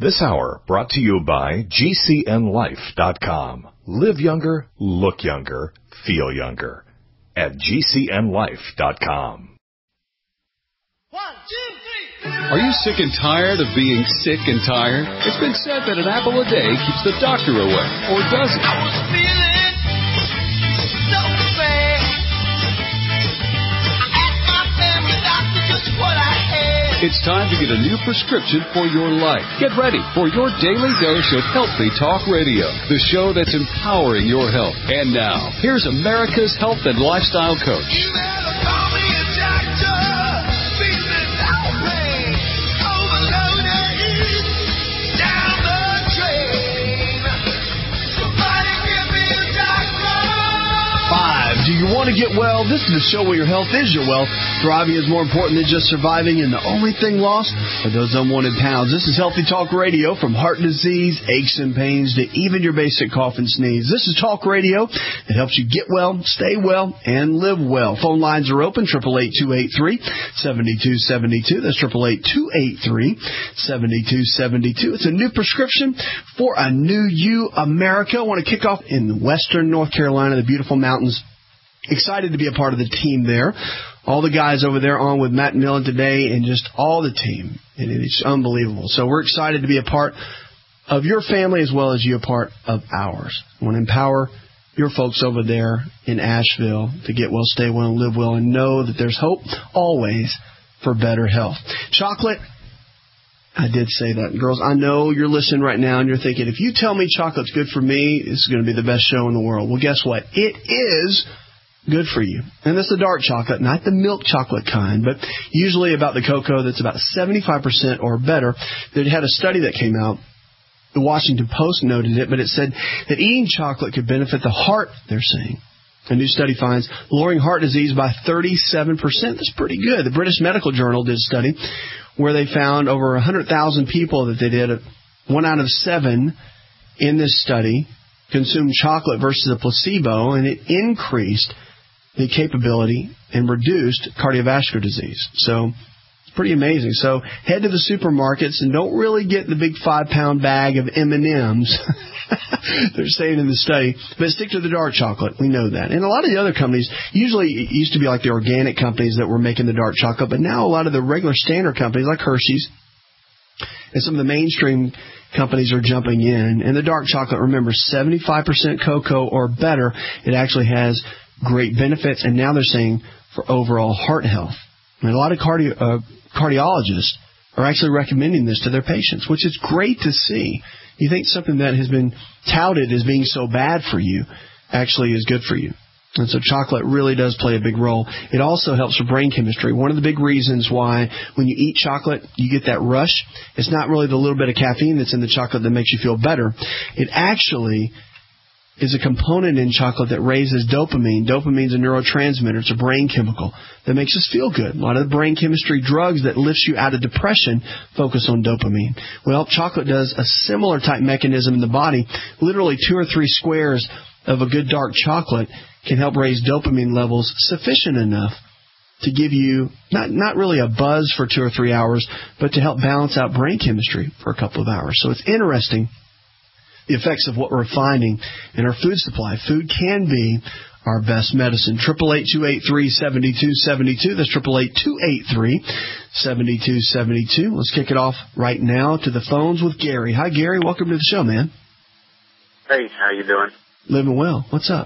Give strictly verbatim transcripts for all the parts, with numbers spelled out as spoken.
This hour brought to you by G C N life dot com. Live younger, look younger, feel younger at G C N life dot com. One, two, three. Are you sick and tired of being sick and tired? It's been said that an apple a day keeps the doctor away, or does it? I was feeling so bad. I asked my family doctor just what I had. It's time to get a new prescription for your life. Get ready for your daily dose of Healthy Talk Radio, the show that's empowering your health. And now, here's America's health and lifestyle coach. You better call me a doctor. Business outrage. Overloaded. Down the drain. Somebody give me a doctor. Five. Do you want to get well? This is the show where your health is your wealth. Thriving is more important than just surviving, and the only thing lost are those unwanted pounds. This is Healthy Talk Radio, from heart disease, aches and pains, to even your basic cough and sneeze. This is Talk Radio that helps you get well, stay well, and live well. Phone lines are open, eight eight eight, two eight three, seven two seven two. That's eight eight eight, two eight three, seven two seven two. It's a new prescription for a new you, America. I want to kick off in western North Carolina, the beautiful mountains. Excited to be a part of the team there. All the guys over there on with Matt Millen today, and just all the team. And it's unbelievable. So we're excited to be a part of your family as well as you a part of ours. I want to empower your folks over there in Asheville to get well, stay well, and live well, and know that there's hope always for better health. Chocolate. I did say that. Girls, I know you're listening right now and you're thinking, if you tell me chocolate's good for me, this is going to be the best show in the world. Well, guess what? It is good for you. And that's the dark chocolate, not the milk chocolate kind, but usually about the cocoa that's about seventy-five percent or better. They had a study that came out. The Washington Post noted it, but it said that eating chocolate could benefit the heart, they're saying. A new study finds lowering heart disease by thirty-seven percent. That's pretty good. The British Medical Journal did a study where they found over one hundred thousand people that they did. One out of seven in this study consumed chocolate versus a placebo, and it increased the capability and reduced cardiovascular disease. So it's pretty amazing. So head to the supermarkets and don't really get the big five-pound bag of M and M's. They're saying in the study, but stick to the dark chocolate. We know that. And a lot of the other companies, usually it used to be like the organic companies that were making the dark chocolate, but now a lot of the regular standard companies like Hershey's and some of the mainstream companies are jumping in. And the dark chocolate, remember, seventy-five percent cocoa or better. It actually has great benefits, and now they're saying for overall heart health. And a lot of cardio, uh, cardiologists are actually recommending this to their patients, which is great to see. You think something that has been touted as being so bad for you actually is good for you. And so chocolate really does play a big role. It also helps with brain chemistry. One of the big reasons why when you eat chocolate, you get that rush, it's not really the little bit of caffeine that's in the chocolate that makes you feel better. It actually is a component in chocolate that raises dopamine. Dopamine is a neurotransmitter. It's a brain chemical that makes us feel good. A lot of the brain chemistry drugs that lifts you out of depression focus on dopamine. Well, chocolate does a similar type mechanism in the body. Literally two or three squares of a good dark chocolate can help raise dopamine levels sufficient enough to give you not not really a buzz for two or three hours, but to help balance out brain chemistry for a couple of hours. So it's interesting, the effects of what we're finding in our food supply. Food can be our best medicine. eight eight eight, two eight three, seven two seven two. That's eight eight eight, two eight three, seven two seven two. Let's kick it off right now to the phones with Gary. Hi, Gary. Welcome to the show, man. Hey, how you doing? Living well. What's up?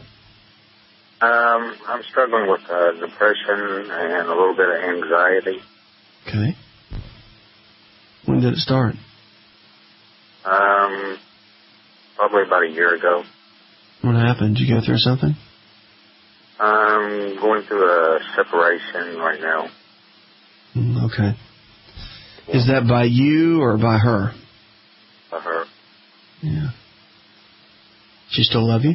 Um, I'm struggling with uh, depression and a little bit of anxiety. Okay. When did it start? Um... Probably about a year ago. What happened? Did you go through something? I'm going through a separation right now. Mm, okay. Yeah. Is that by you or by her? By her. Yeah. She still love you?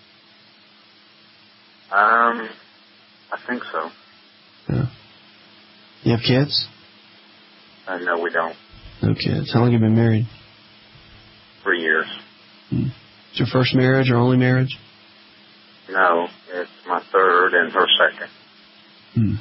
Um, I think so. Yeah. You have kids? Uh, no, we don't. No kids. How long have you been married? Three years. Hmm. Is your first marriage or only marriage? No, it's my third and her second. Hmm.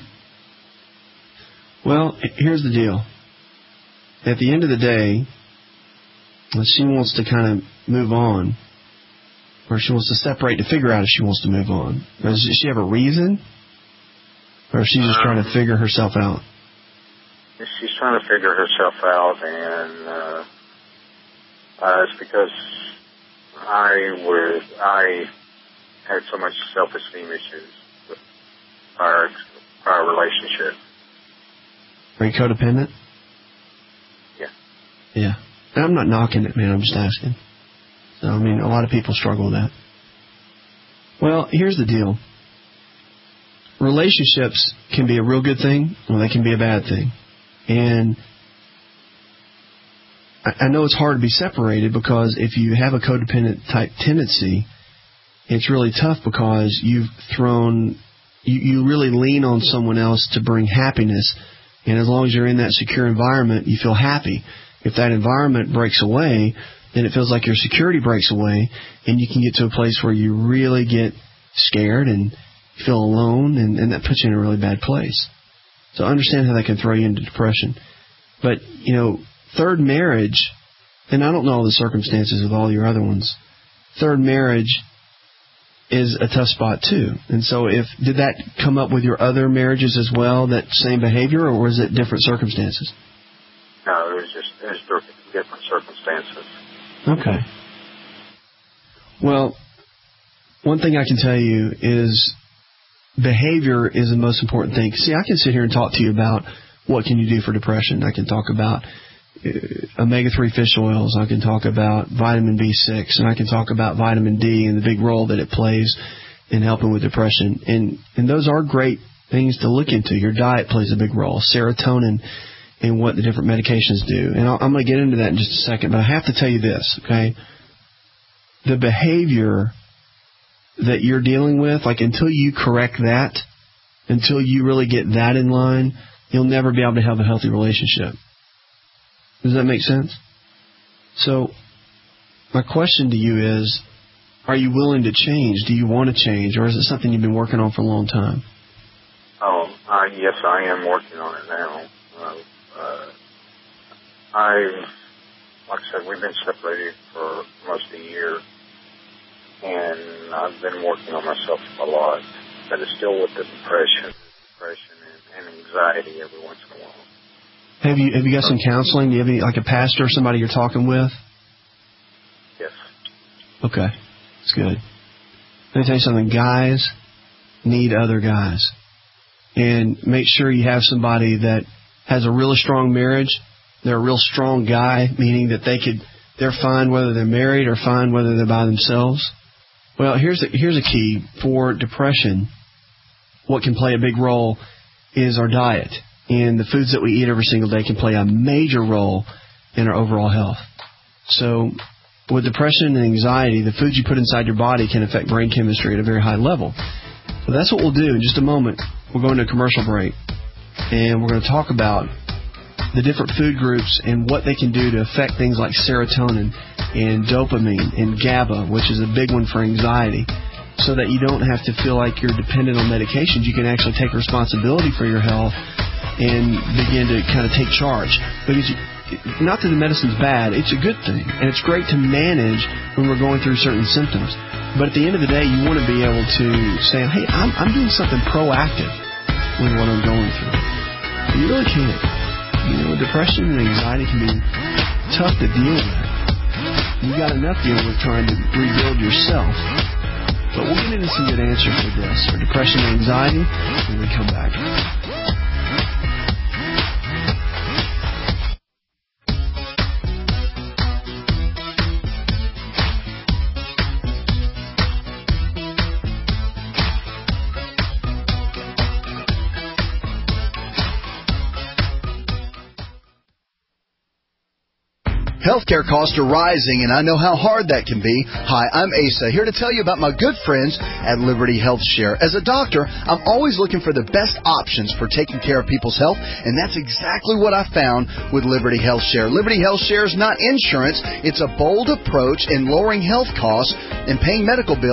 Well, here's the deal. At the end of the day, she wants to kind of move on, or she wants to separate to figure out if she wants to move on. Does she have a reason, or is she just um, trying to figure herself out? She's trying to figure herself out, and uh, uh, it's because I was I had so much self-esteem issues with our our relationship. Are you codependent? Yeah. Yeah. And I'm not knocking it, man. I'm just asking. So, I mean, a lot of people struggle with that. Well, here's the deal. Relationships can be a real good thing, or they can be a bad thing. And I know it's hard to be separated, because if you have a codependent type tendency, it's really tough, because you've thrown, you, you really lean on someone else to bring happiness. And as long as you're in that secure environment, you feel happy. If that environment breaks away, then it feels like your security breaks away, and you can get to a place where you really get scared and feel alone, and, and that puts you in a really bad place. So understand how that can throw you into depression. But, you know, third marriage, and I don't know all the circumstances with all your other ones, third marriage is a tough spot too. And so if did that come up with your other marriages as well, that same behavior, or was it different circumstances? No, it was just it was different circumstances. Okay. Well, one thing I can tell you is behavior is the most important thing. See, I can sit here and talk to you about what can you do for depression. I can talk about uh, omega three fish oils. I can talk about vitamin B six, and I can talk about vitamin D and the big role that it plays in helping with depression. And and those are great things to look into. Your diet plays a big role. Serotonin and what the different medications do. And I'll, I'm going to get into that in just a second, but I have to tell you this, okay? The behavior that you're dealing with, like until you correct that, until you really get that in line, you'll never be able to have a healthy relationship. Does that make sense? So my question to you is, are you willing to change? Do you want to change, or is it something you've been working on for a long time? Oh, uh, yes, I am working on it now. Uh, uh, I, like I said, we've been separated for most of the year, and I've been working on myself a lot, but it's still with the depression, depression and, and anxiety every once in a while. Have you have you got some counseling? Do you have any, like a pastor or somebody you're talking with? Yes. Okay, that's good. Let me tell you something. Guys need other guys, and make sure you have somebody that has a really strong marriage. They're a real strong guy, meaning that they could they're fine whether they're married or fine whether they're by themselves. Well, here's a, here's a key for depression. What can play a big role is our diet. And the foods that we eat every single day can play a major role in our overall health. So with depression and anxiety, the foods you put inside your body can affect brain chemistry at a very high level. So that's what we'll do in just a moment. We're going to a commercial break, and we're going to talk about the different food groups and what they can do to affect things like serotonin and dopamine and GABA, which is a big one for anxiety, so that you don't have to feel like you're dependent on medications. You can actually take responsibility for your health and begin to kind of take charge. Because you, not that the medicine's bad, it's a good thing, and it's great to manage when we're going through certain symptoms. But at the end of the day, you want to be able to say, hey, I'm, I'm doing something proactive with what I'm going through. You really can't. You know, depression and anxiety can be tough to deal with. You got enough dealing with trying to rebuild yourself. But we'll get into some good answers for this, for depression and anxiety, when we come back. Healthcare costs are rising, and I know how hard that can be. Hi, I'm Asa, here to tell you about my good friends at Liberty Health Share. As a doctor, I'm always looking for the best options for taking care of people's health, and that's exactly what I found with Liberty Health Share. Liberty Health Share is not insurance. It's a bold approach in lowering health costs and paying medical bills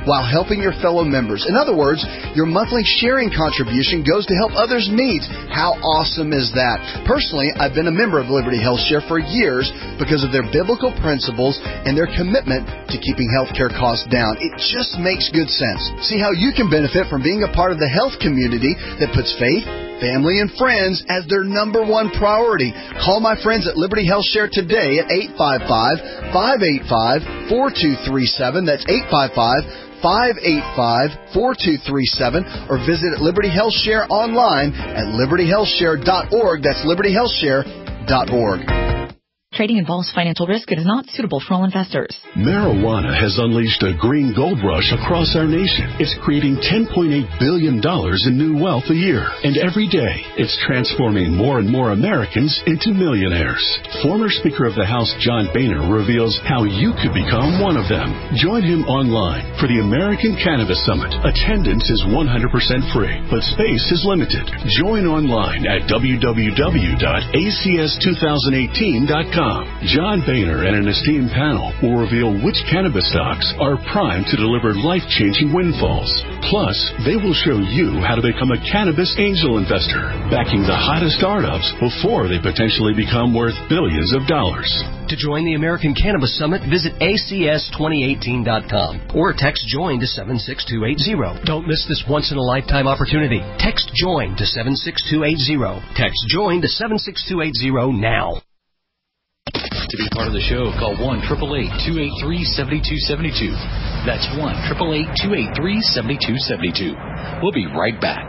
while helping your fellow members. In other words, your monthly sharing contribution goes to help others' needs. How awesome is that? Personally, I've been a member of Liberty Health Share for years because of their biblical principles and their commitment to keeping healthcare costs down. It just makes good sense. See how you can benefit from being a part of the health community that puts faith, family, and friends as their number one priority. Call my friends at Liberty Health Share today at eight five five, five eight five, four two three seven. That's eight five five, five eight five, four two three seven. Or visit Liberty Health Share online at liberty health share dot org. That's liberty health share dot org. Trading involves financial risk and is not suitable for all investors. Marijuana has unleashed a green gold rush across our nation. It's creating ten point eight billion dollars in new wealth a year. And every day, it's transforming more and more Americans into millionaires. Former Speaker of the House John Boehner reveals how you could become one of them. Join him online for the American Cannabis Summit. Attendance is one hundred percent free, but space is limited. Join online at w w w dot a c s two thousand eighteen dot com. John Boehner and an esteemed panel will reveal which cannabis stocks are primed to deliver life-changing windfalls. Plus, they will show you how to become a cannabis angel investor, backing the hottest startups before they potentially become worth billions of dollars. To join the American Cannabis Summit, visit A C S twenty eighteen dot com or text JOIN to seven six two eight zero. Don't miss this once-in-a-lifetime opportunity. Text JOIN to seven six two eight zero. Text JOIN to seven six two eight zero now. To be part of the show, call one eight eight eight, two eight three, seven two seven two. That's one eight eight eight, two eight three, seven two seven two. We'll be right back.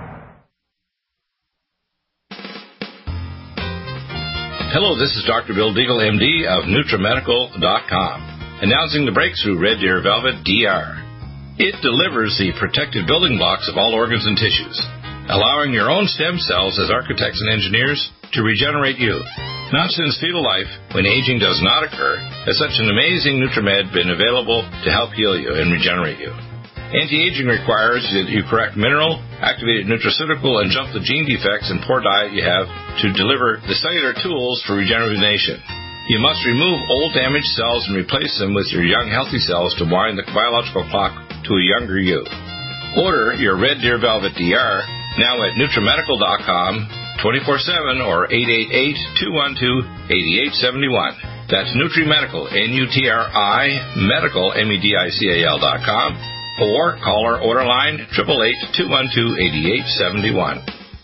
Hello, this is Doctor Bill Deagle, M D of NutriMedical dot com, announcing the breakthrough Red Deer Velvet D R. It delivers the protective building blocks of all organs and tissues, allowing your own stem cells as architects and engineers to regenerate you. Not since fetal life, when aging does not occur, has such an amazing NutriMed been available to help heal you and regenerate you. Anti-aging requires that you correct mineral, activated nutraceutical, and jump the gene defects and poor diet you have to deliver the cellular tools for regeneration. You must remove old damaged cells and replace them with your young healthy cells to wind the biological clock to a younger you. Order your Red Deer Velvet D R now at NutriMedical dot com, twenty-four seven or eight eight eight, two one two, eight eight seven one. That's NutriMedical, N U T R I, medical, M E D I C A L dot com, or call our order line, eight eight eight, two one two, eight eight seven one.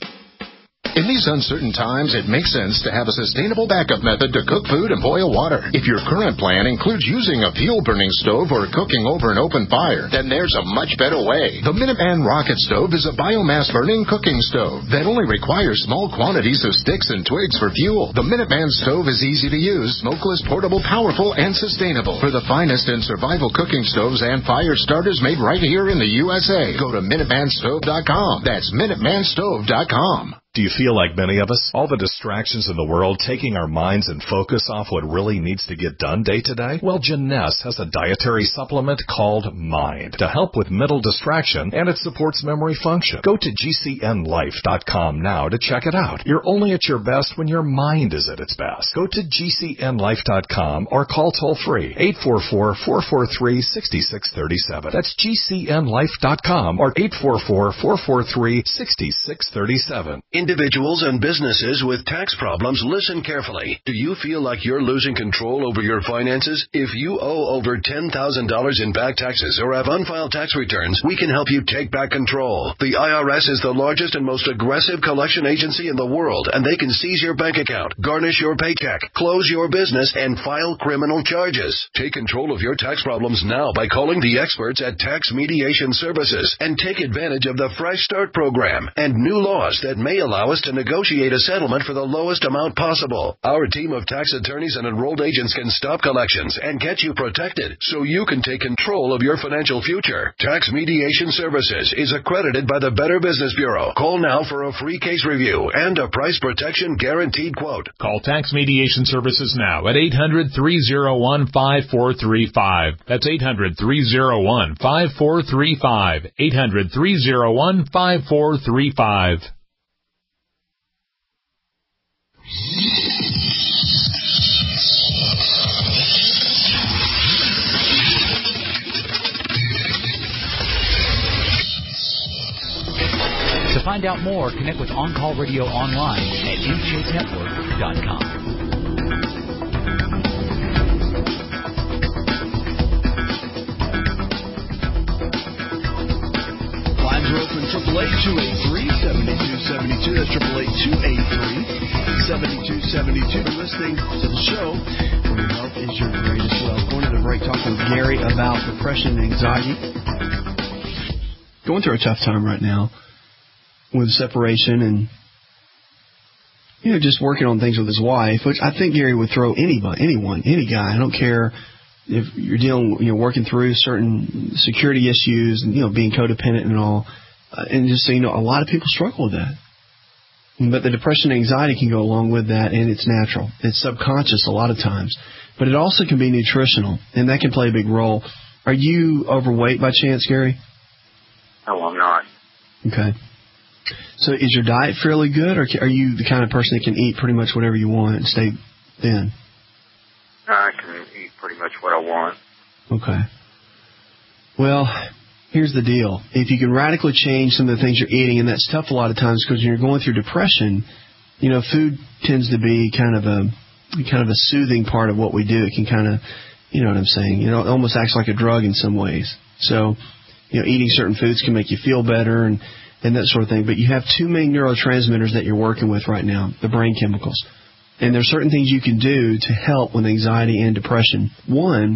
In these uncertain times, it makes sense to have a sustainable backup method to cook food and boil water. If your current plan includes using a fuel-burning stove or cooking over an open fire, then there's a much better way. The Minuteman Rocket Stove is a biomass-burning cooking stove that only requires small quantities of sticks and twigs for fuel. The Minuteman Stove is easy to use, smokeless, portable, powerful, and sustainable. For the finest in survival cooking stoves and fire starters made right here in the U S A, go to Minuteman Stove dot com. That's Minuteman Stove dot com. Do you feel like many of us? All the distractions in the world taking our minds and focus off what really needs to get done day to day? Well, Jeunesse has a dietary supplement called Mind to help with mental distraction, and it supports memory function. Go to G C N life dot com now to check it out. You're only at your best when your mind is at its best. Go to G C N life dot com or call toll-free eight four four, four four three, six six three seven. That's G C N life dot com or eight four four, four four three, six six three seven. Individuals and businesses with tax problems, listen carefully. Do you feel like you're losing control over your finances? If you owe over ten thousand dollars in back taxes or have unfiled tax returns, we can help you take back control. The I R S is the largest and most aggressive collection agency in the world, and they can seize your bank account, garnish your paycheck, close your business, and file criminal charges. Take control of your tax problems now by calling the experts at Tax Mediation Services and take advantage of the Fresh Start program and new laws that may allow allow us to negotiate a settlement for the lowest amount possible. Our team of tax attorneys and enrolled agents can stop collections and get you protected so you can take control of your financial future. Tax Mediation Services is accredited by the Better Business Bureau. Call now for a free case review and a price protection guaranteed quote. Call Tax Mediation Services now at eight hundred, three oh one, five four three five. That's eight hundred, three oh one, five four three five. eight hundred, three oh one, five four three five. find out more, connect with On Call Radio online at m j network dot com. Lines are open, triple eight two eight three seven two seven two. That's triple eight two eight three seven two seven two. You're listening to the show where your health is your greatest wealth. Going to the break talking with Gary about depression and anxiety. Going through a tough time right now with separation and, you know, just working on things with his wife, which I think Gary would throw anybody, anyone, any guy. I don't care if you're dealing, you know, working through certain security issues and, you know, being codependent and all. Uh, and just so you know, a lot of people struggle with that. But the depression and anxiety can go along with that, and it's natural. It's subconscious a lot of times. But it also can be nutritional, and that can play a big role. Are you overweight by chance, Gary? No, I'm not. Okay. So is your diet fairly good, or are you the kind of person that can eat pretty much whatever you want and stay thin? I can eat pretty much what I want. Okay. Well, here's the deal. If you can radically change some of the things you're eating, and that's tough a lot of times because when you're going through depression, you know, food tends to be kind of a kind of a soothing part of what we do. It can kind of, you know what I'm saying, you know, it almost acts like a drug in some ways. So, you know, eating certain foods can make you feel better and, and that sort of thing. But you have two main neurotransmitters that you're working with right now, the brain chemicals. And there's certain things you can do to help with anxiety and depression. One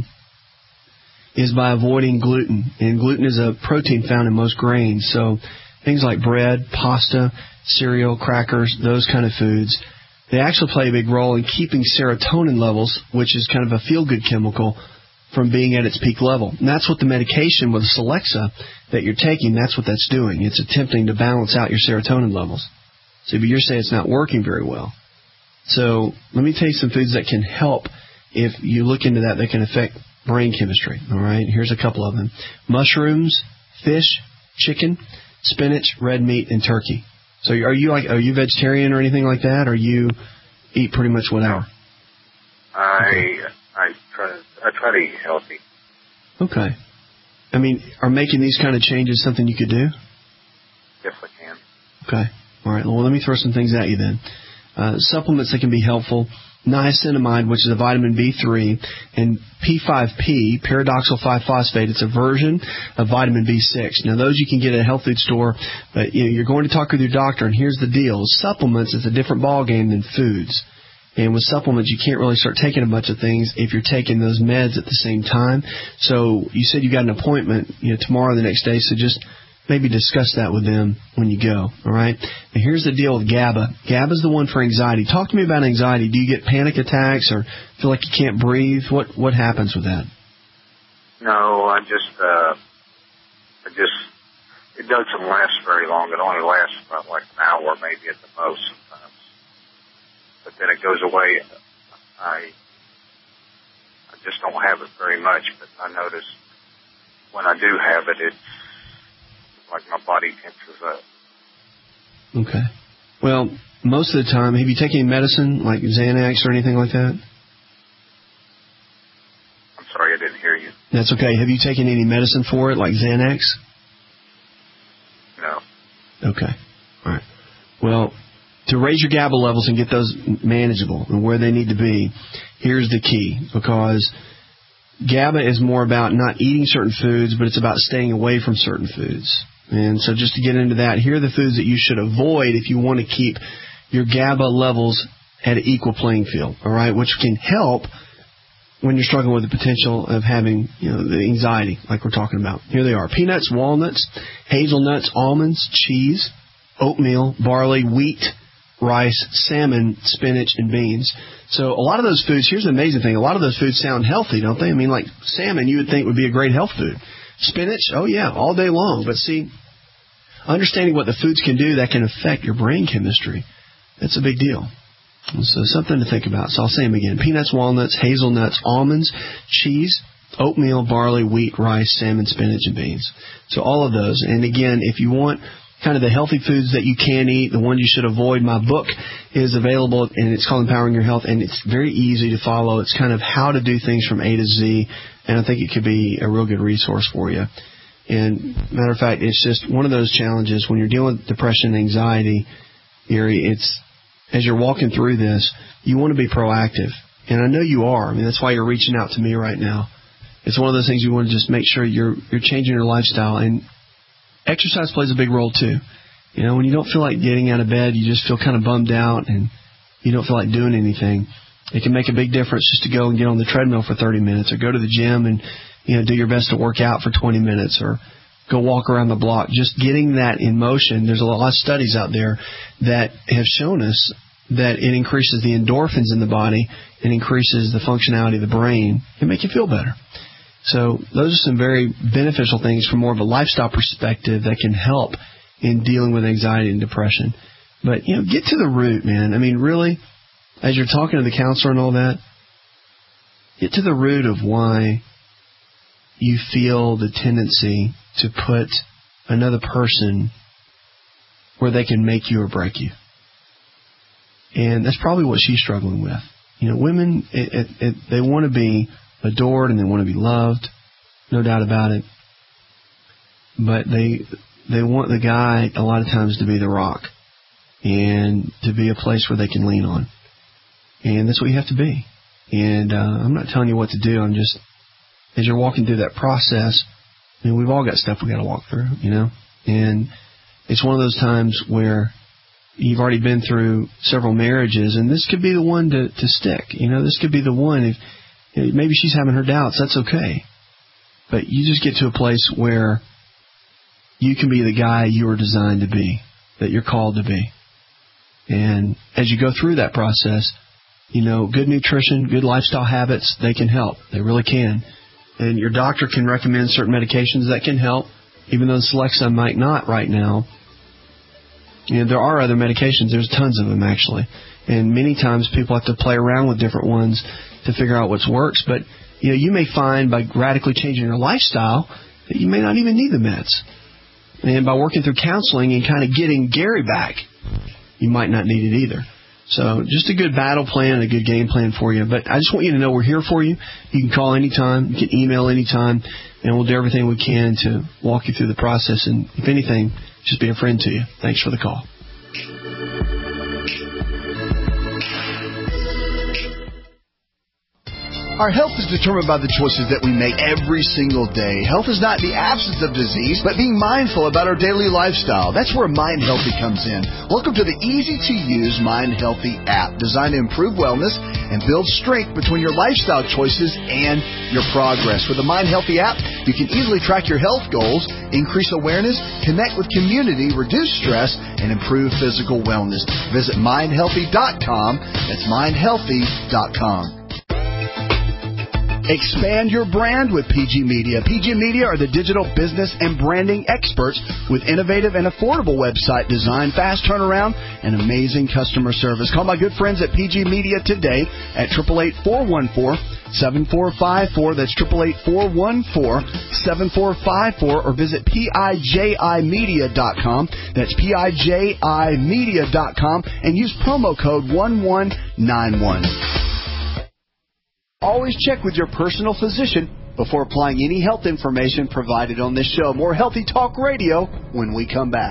is by avoiding gluten. And gluten is a protein found in most grains. So things like bread, pasta, cereal, crackers, those kind of foods, they actually play a big role in keeping serotonin levels, which is kind of a feel-good chemical, from being at its peak level. And that's what the medication with Celexa that you're taking, that's what that's doing. It's attempting to balance out your serotonin levels. So but you're saying it's not working very well. So let me tell you some foods that can help if you look into that that can affect brain chemistry. All right, here's a couple of them. Mushrooms, fish, chicken, spinach, red meat, and turkey. So are you like are you vegetarian or anything like that, or you eat pretty much whatever? I okay. I try I try to eat healthy. Okay. I mean, are making these kind of changes something you could do? Yes, I can. Okay. All right. Well, let me throw some things at you then. Uh, supplements that can be helpful. Niacinamide, which is a vitamin B three, and P five P, pyridoxal five phosphate. It's a version of vitamin B six. Now, those you can get at a health food store, but you know, you're going to talk with your doctor, and here's the deal. Supplements is a different ballgame than foods. And with supplements, you can't really start taking a bunch of things if you're taking those meds at the same time. So you said you got an appointment, you know, tomorrow or the next day, so just maybe discuss that with them when you go, all right? And here's the deal with GABA. GABA is the one for anxiety. Talk to me about anxiety. Do you get panic attacks or feel like you can't breathe? What what happens with that? No, I just, uh, I just, it doesn't last very long. It only lasts about like an hour, maybe at the most sometimes. But then it goes away. I, I just don't have it very much, but I notice when I do have it, it's like my body tenses up. Okay. Well, most of the time, have you taken any medicine, like Xanax or anything like that? I'm sorry, I didn't hear you. That's okay. Have you taken any medicine for it, like Xanax? No. Okay. All right. Well, to raise your GABA levels and get those manageable and where they need to be, here's the key, because GABA is more about not eating certain foods, but it's about staying away from certain foods. And so just to get into that, here are the foods that you should avoid if you want to keep your GABA levels at an equal playing field, all right, which can help when you're struggling with the potential of having, you know, the anxiety like we're talking about. Here they are. Peanuts, walnuts, hazelnuts, almonds, cheese, oatmeal, barley, wheat, rice, salmon, spinach, and beans. So a lot of those foods, here's the amazing thing, a lot of those foods sound healthy, don't they? I mean, like salmon you would think would be a great health food. Spinach, oh yeah, all day long. But see, understanding what the foods can do that can affect your brain chemistry, that's a big deal. So something to think about. So I'll say them again. Peanuts, walnuts, hazelnuts, almonds, cheese, oatmeal, barley, wheat, rice, salmon, spinach, and beans. So all of those. And again, if you want kind of the healthy foods that you can eat, the ones you should avoid, my book is available, and it's called Empowering Your Health, and it's very easy to follow. It's kind of how to do things from A to Z, and I think it could be a real good resource for you. And matter of fact, it's just one of those challenges when you're dealing with depression and anxiety, Gary, it's, as you're walking through this, you want to be proactive. And I know you are. I mean, that's why you're reaching out to me right now. It's one of those things you want to just make sure you're you're changing your lifestyle. And exercise plays a big role, too. You know, when you don't feel like getting out of bed, you just feel kind of bummed out and you don't feel like doing anything. It can make a big difference just to go and get on the treadmill for thirty minutes or go to the gym and, you know, do your best to work out for twenty minutes or go walk around the block. Just getting that in motion. There's a lot of studies out there that have shown us that it increases the endorphins in the body and increases the functionality of the brain and make you feel better. So those are some very beneficial things from more of a lifestyle perspective that can help in dealing with anxiety and depression. But, you know, get to the root, man. I mean, really, as you're talking to the counselor and all that, get to the root of why you feel the tendency to put another person where they can make you or break you. And that's probably what she's struggling with. You know, women, it, it, it, they want to be adored and they want to be loved, no doubt about it. But they they want the guy a lot of times to be the rock and to be a place where they can lean on. And that's what you have to be. And uh, I'm not telling you what to do. I'm just, as you're walking through that process, I mean, we've all got stuff we got to walk through, you know. And it's one of those times where you've already been through several marriages, and this could be the one to, to stick. You know, this could be the one. If maybe she's having her doubts, that's okay. But you just get to a place where you can be the guy you were designed to be, that you're called to be. And as you go through that process, you know, good nutrition, good lifestyle habits, they can help. They really can. And your doctor can recommend certain medications that can help, even though Celexa might not right now. You know, there are other medications. There's tons of them, actually. And many times people have to play around with different ones to figure out what works. But, you know, you may find by radically changing your lifestyle that you may not even need the meds. And by working through counseling and kind of getting Gary back, you might not need it either. So just a good battle plan and a good game plan for you. But I just want you to know we're here for you. You can call anytime. You can email anytime. And we'll do everything we can to walk you through the process. And if anything, just be a friend to you. Thanks for the call. Our health is determined by the choices that we make every single day. Health is not the absence of disease, but being mindful about our daily lifestyle. That's where Mind Healthy comes in. Welcome to the easy-to-use Mind Healthy app, designed to improve wellness and build strength between your lifestyle choices and your progress. With the Mind Healthy app, you can easily track your health goals, increase awareness, connect with community, reduce stress, and improve physical wellness. Visit mind healthy dot com. That's mind healthy dot com. Expand your brand with P G Media. P G Media are the digital business and branding experts with innovative and affordable website design, fast turnaround, and amazing customer service. Call my good friends at P G Media today at eight eight eight, four one four, seven four five four. That's eight eight eight, four one four, seven four five four. Or visit P I J I media dot com. That's P I J I media dot com and use promo code one one nine one. Always check with your personal physician before applying any health information provided on this show. More Healthy Talk Radio when we come back.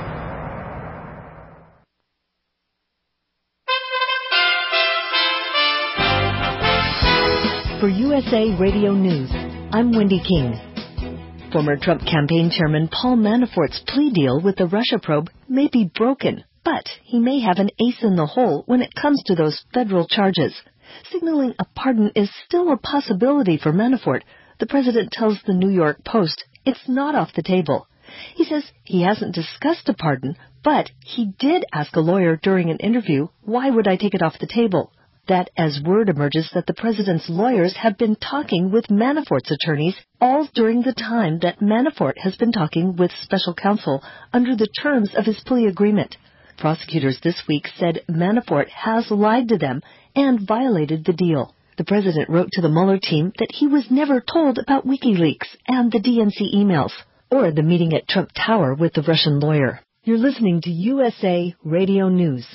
For U S A Radio News, I'm Wendy King. Former Trump campaign chairman Paul Manafort's plea deal with the Russia probe may be broken, but he may have an ace in the hole when it comes to those federal charges. Signaling a pardon is still a possibility for Manafort. The president tells the New York Post it's not off the table. He says he hasn't discussed a pardon, but he did ask a lawyer during an interview, why would I take it off the table? That as word emerges that the president's lawyers have been talking with Manafort's attorneys all during the time that Manafort has been talking with special counsel under the terms of his plea agreement. Prosecutors this week said Manafort has lied to them and violated the deal. The president wrote to the Mueller team that he was never told about WikiLeaks and the D N C emails, or the meeting at Trump Tower with the Russian lawyer. You're listening to U S A Radio News.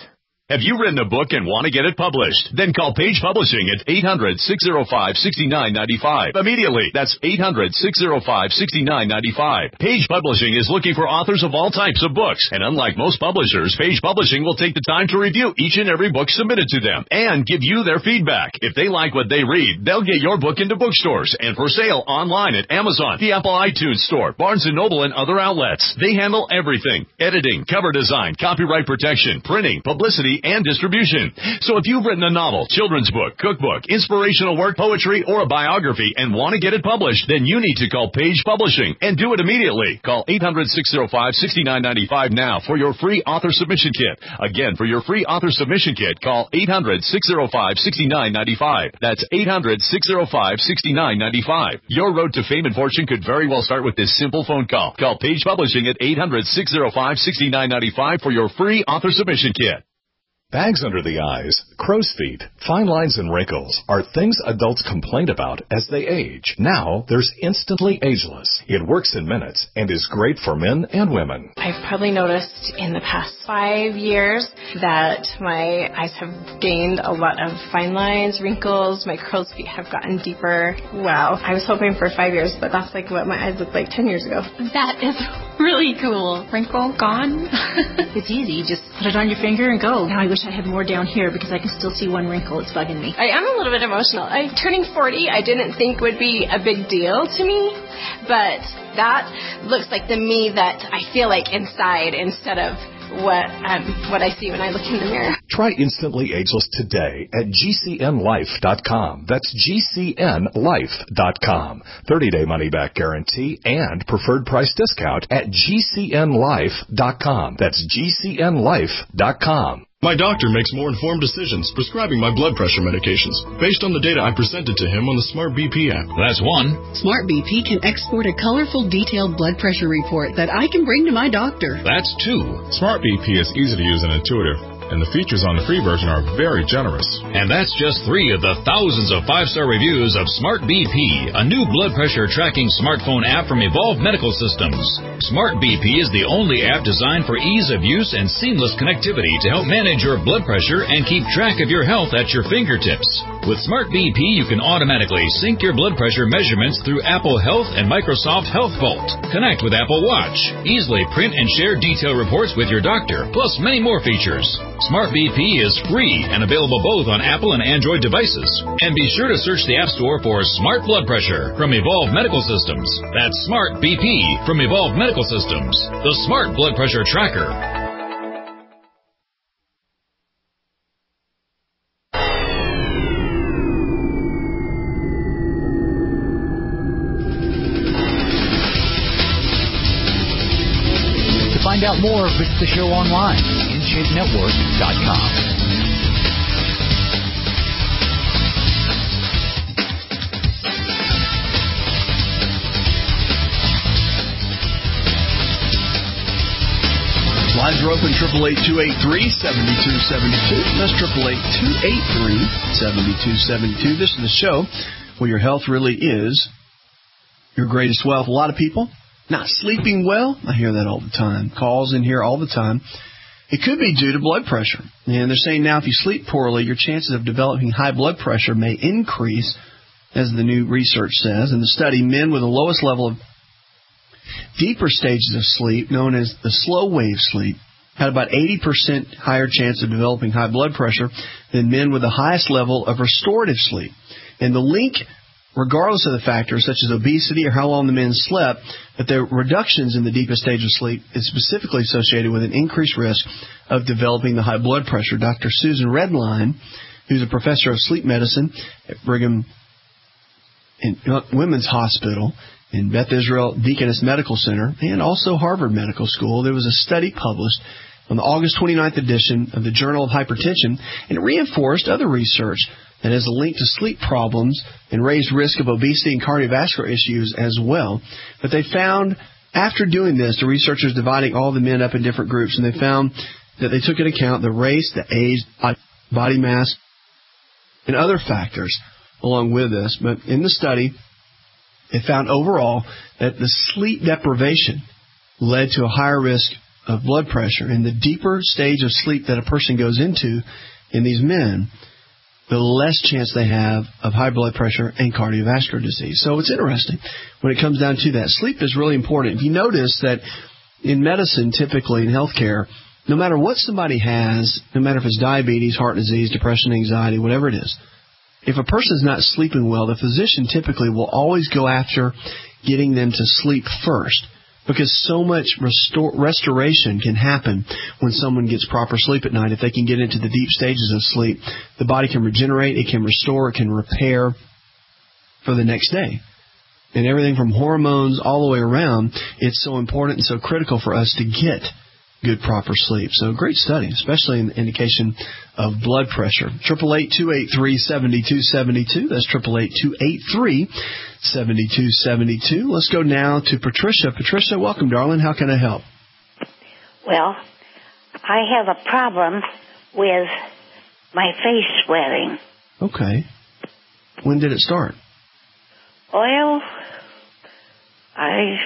Have you written a book and want to get it published? Then call Page Publishing at eight hundred, six oh five, six nine nine five. Immediately. That's eight hundred, six oh five, six nine nine five. Page Publishing is looking for authors of all types of books. And unlike most publishers, Page Publishing will take the time to review each and every book submitted to them and give you their feedback. If they like what they read, they'll get your book into bookstores and for sale online at Amazon, the Apple iTunes Store, Barnes and Noble, and other outlets. They handle everything: editing, cover design, copyright protection, printing, publicity, and distribution. So if you've written a novel, children's book, cookbook, inspirational work, poetry, or a biography and want to get it published, then you need to call Page Publishing and do it immediately. Call eight hundred, six oh five, six nine nine five now for your free author submission kit. Again, for your free author submission kit, call eight hundred, six oh five, six nine nine five. That's eight hundred, six oh five, six nine nine five. Your road to fame and fortune could very well start with this simple phone call. Call Page Publishing at eight hundred, six oh five, six nine nine five for your free author submission kit. Bags under the eyes, crow's feet, fine lines, and wrinkles are things adults complain about as they age. Now, there's Instantly Ageless. It works in minutes and is great for men and women. I've probably noticed in the past five years that my eyes have gained a lot of fine lines, wrinkles, my crow's feet have gotten deeper. Wow. I was hoping for five years, but that's like what my eyes looked like ten years ago. That is really cool. Wrinkle gone. It's easy. You just put it on your finger and go. Now I wish I had more down here because I can still see one wrinkle. It's bugging me. I am a little bit emotional. I, turning forty, I didn't think would be a big deal to me, but that looks like the me that I feel like inside instead of what um, what I see when I look in the mirror. Try Instantly Ageless today at G C N life dot com. That's G C N life dot com. thirty-day money-back guarantee and preferred price discount at G C N life dot com. That's G C N life dot com. My doctor makes more informed decisions prescribing my blood pressure medications based on the data I presented to him on the Smart B P app. That's one. Smart B P can export a colorful, detailed blood pressure report that I can bring to my doctor. That's two. Smart B P is easy to use and intuitive, and the features on the free version are very generous. And that's just three of the thousands of five-star reviews of Smart B P, a new blood pressure tracking smartphone app from Evolve Medical Systems. Smart B P is the only app designed for ease of use and seamless connectivity to help manage your blood pressure and keep track of your health at your fingertips. With Smart B P, you can automatically sync your blood pressure measurements through Apple Health and Microsoft Health Vault. Connect with Apple Watch. Easily print and share detailed reports with your doctor, plus many more features. Smart B P is free and available both on Apple and Android devices. And be sure to search the App Store for Smart Blood Pressure from Evolve Medical Systems. That's Smart B P from Evolve Medical Systems, the Smart Blood Pressure Tracker. Find out more, visit the show online, in shape network dot com. Lines are open, triple eight, two eight three, seven two seven two. That's triple eight, two eight three, seven two seven two. This is the show where your health really is your greatest wealth. A lot of people not sleeping well. I hear that all the time. Calls in here all the time. It could be due to blood pressure. And they're saying now if you sleep poorly, your chances of developing high blood pressure may increase, as the new research says. In the study, men with the lowest level of deeper stages of sleep, known as the slow wave sleep, had about eighty percent higher chance of developing high blood pressure than men with the highest level of restorative sleep. And the link, regardless of the factors such as obesity or how long the men slept, that the reductions in the deepest stage of sleep is specifically associated with an increased risk of developing the high blood pressure. Doctor Susan Redline, who's a professor of sleep medicine at Brigham and Women's Hospital in Beth Israel Deaconess Medical Center, and also Harvard Medical School, there was a study published on the August twenty-ninth edition of the Journal of Hypertension, and it reinforced other research that has a link to sleep problems and raised risk of obesity and cardiovascular issues as well. But they found, after doing this, the researchers dividing all the men up in different groups, and they found that they took into account the race, the age, body mass, and other factors along with this. But in the study, they found overall that the sleep deprivation led to a higher risk of blood pressure. And the deeper stage of sleep that a person goes into in these men, the less chance they have of high blood pressure and cardiovascular disease. So it's interesting when it comes down to that. Sleep is really important. If you notice that in medicine, typically in healthcare, no matter what somebody has, no matter if it's diabetes, heart disease, depression, anxiety, whatever it is, if a person's not sleeping well, the physician typically will always go after getting them to sleep first, because so much restore, restoration can happen when someone gets proper sleep at night. If they can get into the deep stages of sleep, the body can regenerate, it can restore, it can repair for the next day. And everything from hormones all the way around, it's so important and so critical for us to get good, proper sleep. So great study, especially in the indication of blood pressure. eight eight eight, two eight three, seven two seven two. That's eight eight eight, two eight three, seven two seven two. Let's go now to Patricia. Patricia, welcome, darling. How can I help? Well, I have a problem with my face sweating. Okay. When did it start? Well, I...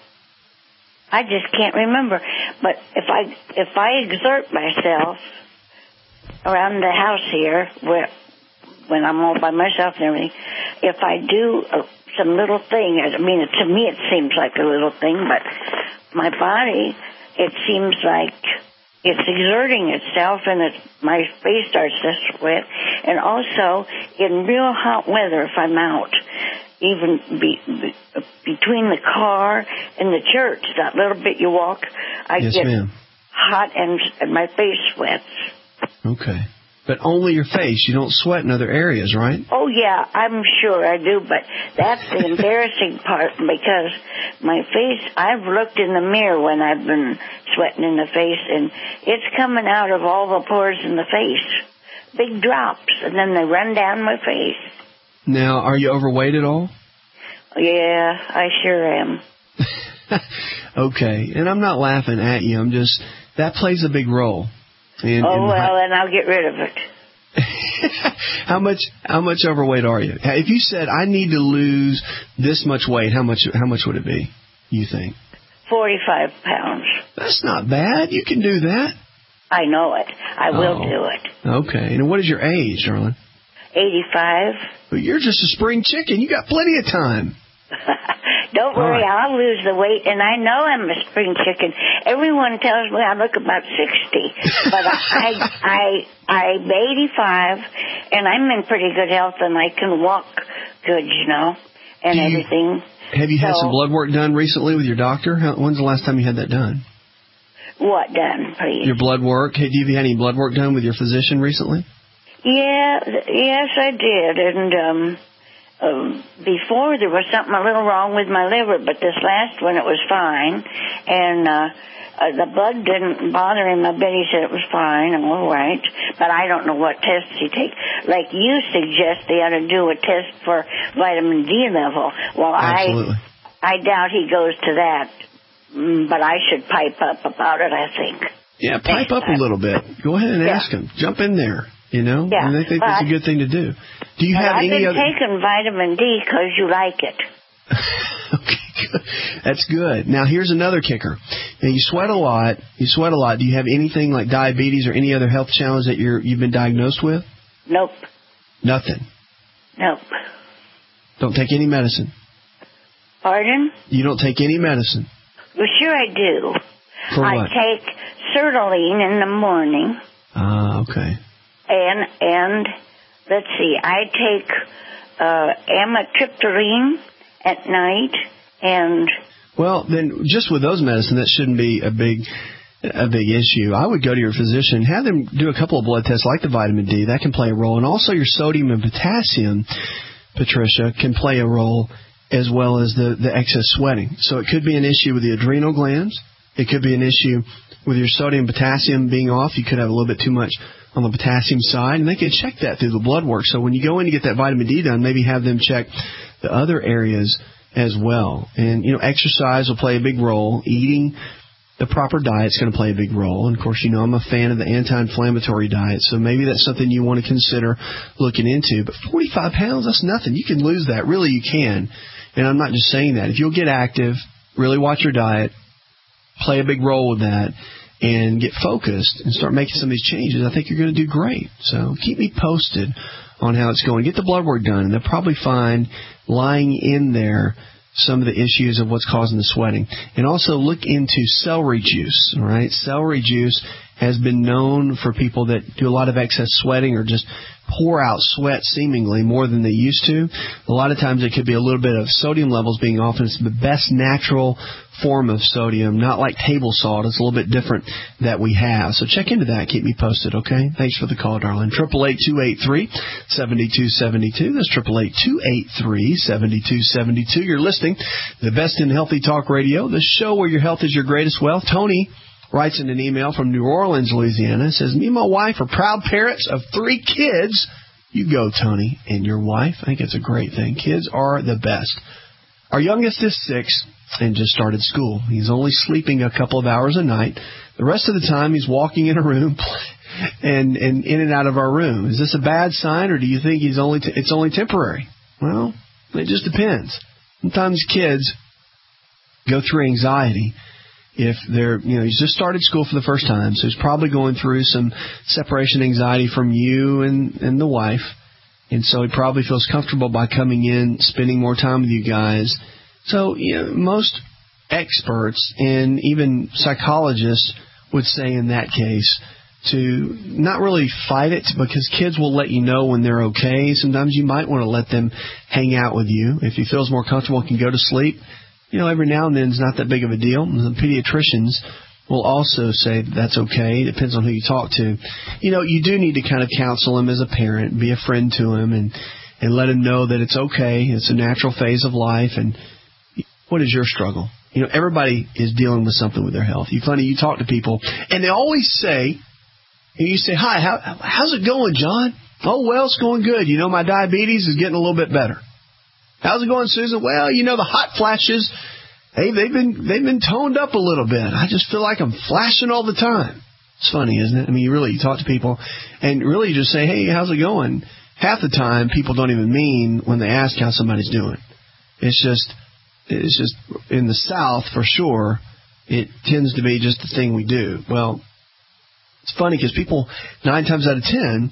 I just can't remember. But if I if I exert myself around the house here, where when I'm all by myself and everything, if I do uh, some little thing, I mean, to me it seems like a little thing, but my body, it seems like it's exerting itself, and it's, my face starts to sweat. And also, in real hot weather, if I'm out, even be, be, between the car and the church, that little bit you walk, I yes, get ma'am. hot and, and my face sweats. Okay. But only your face. You don't sweat in other areas, right? Oh, yeah, I'm sure I do, but that's the embarrassing part, because my face, I've looked in the mirror when I've been sweating in the face, and it's coming out of all the pores in the face. Big drops, and then they run down my face. Now, are you overweight at all? Yeah, I sure am. Okay, and I'm not laughing at you. I'm just, that plays a big role. In, oh, in well, then I'll get rid of it. How much how much overweight are you? If you said, I need to lose this much weight, how much how much would it be, you think? forty-five pounds. That's not bad. You can do that. I know it. I will oh. do it. Okay. And what is your age, darling? eighty-five. Well, you're just a spring chicken. You got plenty of time. Don't worry, right. I'll lose the weight, and I know I'm a spring chicken. Everyone tells me I look about sixty, but I, I, I, I'm eighty-five, and I'm in pretty good health, and I can walk good, you know, and you, everything. Have you so, had some blood work done recently with your doctor? How, when's the last time you had that done? What done, please? Your blood work. Have you had any blood work done with your physician recently? Yeah, yes, I did, and um. Um, before there was something a little wrong with my liver, but this last one it was fine, and uh, uh, the blood didn't bother him a bit. He said it was fine, I'm all right, but I don't know what tests he takes. Like you suggest, they ought to do a test for vitamin D level. Well, Absolutely. I I doubt he goes to that, but I should pipe up about it, I think. Yeah, pipe up a little bit. Go ahead and yeah. ask him. Jump in there. You know, yeah, and I think that's a good thing to do. Do you have I've any been other? I've been taking vitamin D because you like it. Okay, good. That's good. Now, here's another kicker. Now, you sweat a lot. You sweat a lot. Do you have anything like diabetes or any other health challenge that you're you've been diagnosed with? Nope. Nothing. Nope. Don't take any medicine. Pardon? You don't take any medicine. Well, sure I do. For I what? take sertraline in the morning. Ah, uh, okay. And, and let's see, I take uh, amitriptyline at night, and... Well, then, just with those medicines, that shouldn't be a big a big issue. I would go to your physician, have them do a couple of blood tests like the vitamin D. That can play a role. And also your sodium and potassium, Patricia, can play a role, as well as the, the excess sweating. So it could be an issue with the adrenal glands. It could be an issue with your sodium and potassium being off. You could have a little bit too much on the potassium side, and they can check that through the blood work. So when you go in to get that vitamin D done, maybe have them check the other areas as well. And, you know, exercise will play a big role. Eating the proper diet is going to play a big role. And, of course, you know, I'm a fan of the anti-inflammatory diet, so maybe that's something you want to consider looking into. But forty-five pounds, that's nothing. You can lose that. Really, you can. And I'm not just saying that. If you'll get active, really watch your diet, play a big role with that and get focused and start making some of these changes, I think you're going to do great. So keep me posted on how it's going. Get the blood work done, and they'll probably find lying in there some of the issues of what's causing the sweating. And also look into celery juice, all right? Celery juice has been known for people that do a lot of excess sweating or just pour out sweat seemingly more than they used to. A lot of times it could be a little bit of sodium levels being off, and it's the best natural form of sodium, not like table salt. It's a little bit different that we have. So check into that. Keep me posted, okay? Thanks for the call, darling. eight eight eight, two eight three, seven two seven two. That's eight eight eight, two eight three, seven two seven two. You're listening to the Best in Healthy Talk Radio, the show where your health is your greatest wealth. Tony writes in an email from New Orleans, Louisiana. Says, me and my wife are proud parents of three kids. You go, Tony, and your wife. I think it's a great thing. Kids are the best. Our youngest is six and just started school. He's only sleeping a couple of hours a night. The rest of the time he's walking in a room and, and in and out of our room. Is this a bad sign, or do you think he's only t- it's only temporary? Well, it just depends. Sometimes kids go through anxiety. If they're, you know, he's just started school for the first time, so he's probably going through some separation anxiety from you and, and the wife. And so he probably feels comfortable by coming in, spending more time with you guys. So, you know, most experts and even psychologists would say in that case to not really fight it, because kids will let you know when they're okay. Sometimes you might want to let them hang out with you. If he feels more comfortable and can go to sleep, you know, every now and then is not that big of a deal. The pediatricians will also say that's okay. It depends on who you talk to. You know, you do need to kind of counsel him as a parent, be a friend to him, and, and let him know that it's okay. It's a natural phase of life. And what is your struggle? You know, everybody is dealing with something with their health. You funny, you talk to people, and they always say, and you say, hi, how, how's it going, John? Oh, well, it's going good. You know, my diabetes is getting a little bit better. How's it going, Susan? Well, you know, the hot flashes, hey, they've been they've been toned up a little bit. I just feel like I'm flashing all the time. It's funny, isn't it? I mean, you really you talk to people, and really you just say, hey, how's it going? Half the time, people don't even mean when they ask how somebody's doing. It's just, it's just in the South, for sure, it tends to be just the thing we do. Well, it's funny because people, nine times out of ten,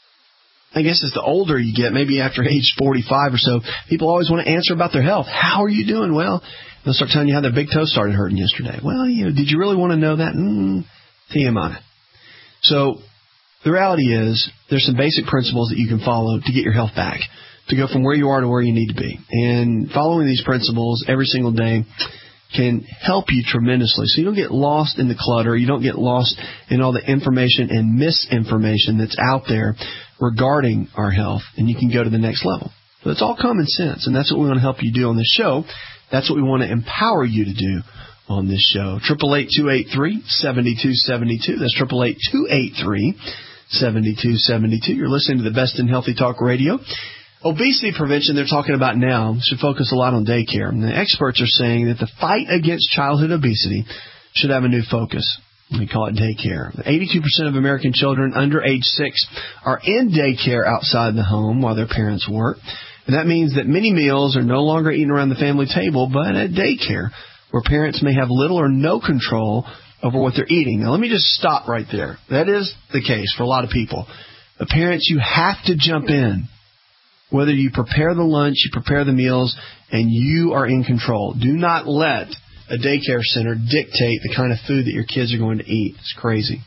I guess as the older you get, maybe after age forty-five or so, people always want to answer about their health. How are you doing? Well, they'll start telling you how their big toe started hurting yesterday. Well, you know, did you really want to know that? Mm, T M I. So the reality is there's some basic principles that you can follow to get your health back, to go from where you are to where you need to be. And following these principles every single day can help you tremendously. So you don't get lost in the clutter. You don't get lost in all the information and misinformation that's out there regarding our health, and you can go to the next level. So it's all common sense, and that's what we want to help you do on this show. That's what we want to empower you to do on this show. eight eight eight, two eight three, seven two seven two. That's eight eight eight, two eight three, seven two seven two. You're listening to the Best in Healthy Talk Radio. Obesity prevention they're talking about now should focus a lot on daycare. And the experts are saying that the fight against childhood obesity should have a new focus. We call it daycare. eighty-two percent of American children under age six are in daycare outside the home while their parents work. And that means that many meals are no longer eaten around the family table, but at daycare, where parents may have little or no control over what they're eating. Now, let me just stop right there. That is the case for a lot of people. But parents, you have to jump in. Whether you prepare the lunch, you prepare the meals, and you are in control. Do not let a daycare center dictate the kind of food that your kids are going to eat. It's crazy.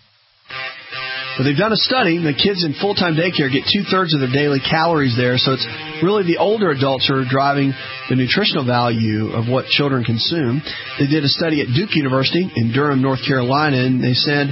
But they've done a study. The kids in full-time daycare get two-thirds of their daily calories there, so it's really the older adults who are driving the nutritional value of what children consume. They did a study at Duke University in Durham, North Carolina, and they said,